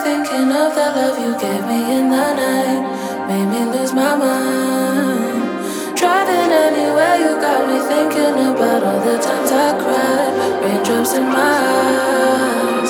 thinking of the love you gave me in the night. Made me lose my mind. Driving anywhere, you got me thinking about all the times I cried. Raindrops in my eyes.